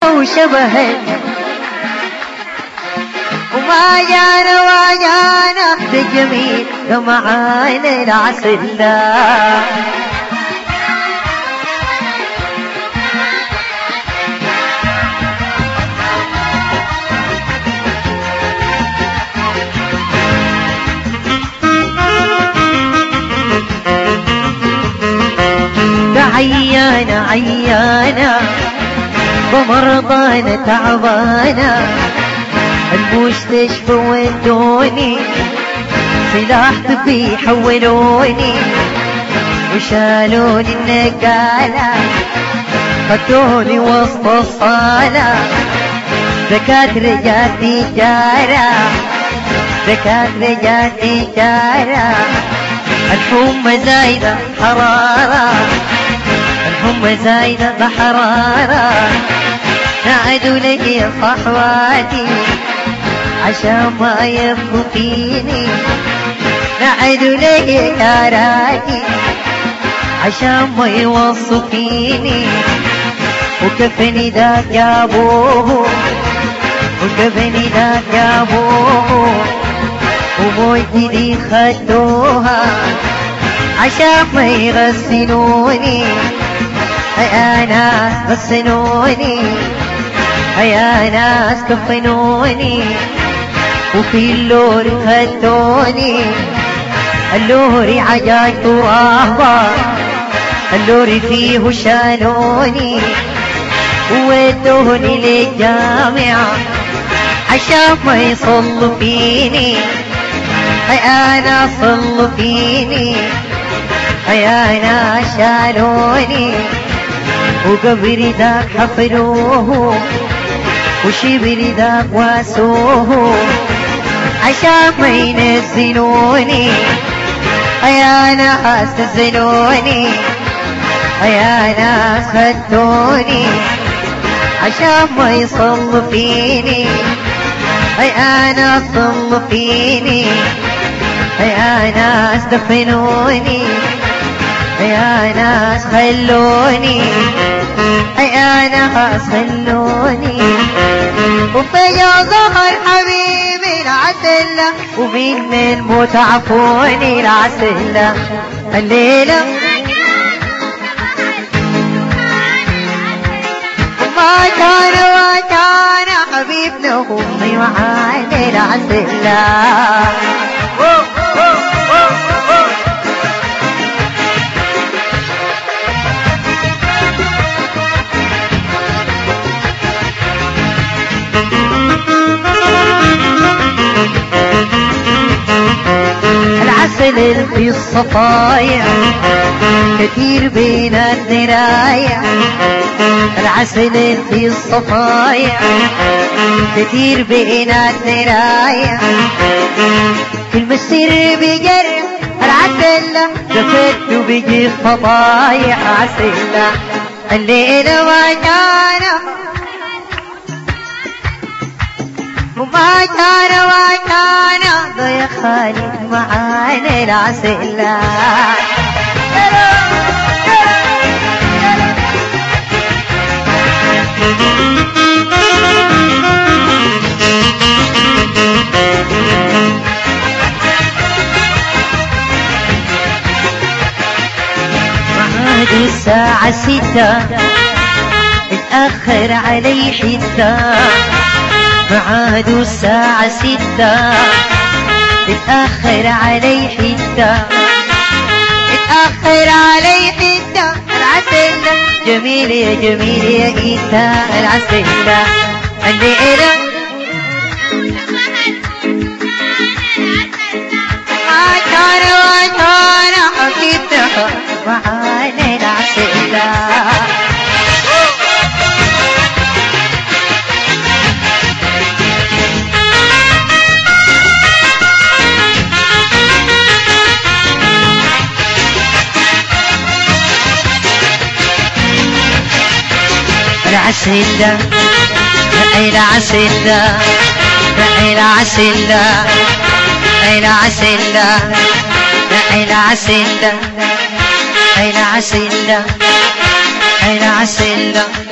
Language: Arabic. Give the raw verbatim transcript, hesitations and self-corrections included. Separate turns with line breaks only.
وشبه وما جانا وجانا بجميل معانا العسل. عيانة عيانة بمرضانا تعبانة المستشفى ودوني سلاح طبي حولوني وشالوني النقالة خدوني وسط الصالة دكاترة جاتي جارة دكاترة جاتي جارة الحمى زايدة حرارة الحمى زايدة حرارة نعدوا لي يا صحواتي عشان ما يبقوا فيني نعدوا لي يا كاراتي عشان ما يوصوا فيني وكفني ذاك جابوه وكفني ذاك جابوه وموجدي خدوها عشان ما يغسلوني يا ناس غسلوني يا ناس كفنوني وفي اللوري خدوني اللوري عجاج ترابا اللوري فيه شالوني وودوني للجامعة عشان ما يصلوا فيني يا ناس صلوا فيني يا ناس شالوني وقبري ذاك حفروه وشبري ذاك واسوه عشان ما ينزلوني يا ناس نزلوني يا ناس خدوني عشان ما يصلوا فيني يا ناس صلوا فيني يا ناس دفنوني يا ناس خلوني يا ناس خلوني وفجأة ظهر حبيبي العسلة ومن الموت عفوني العسلة الليلة وما كان وكان حبيبنا أمي وعاني العسلة العسل في الصفايع كثير بين الدرايع العسل في الصفايع كثير بين الدرايع كل مسير بجرح العسل جفت وبيجي الفضايح عسل الليلة ما كان وما كان وكان ضيق خالد معانا العسل معاد الساعة ستة اتأخر علي حتة معاد الساعة ستة اتأخر علي حتة اتأخر علي حتة العسل جميل يا جميل يا إيتا العسل الليلة ما كان وكان حبيبنا معانا العسل العسل العسل العسل العسل العسل العسل العسل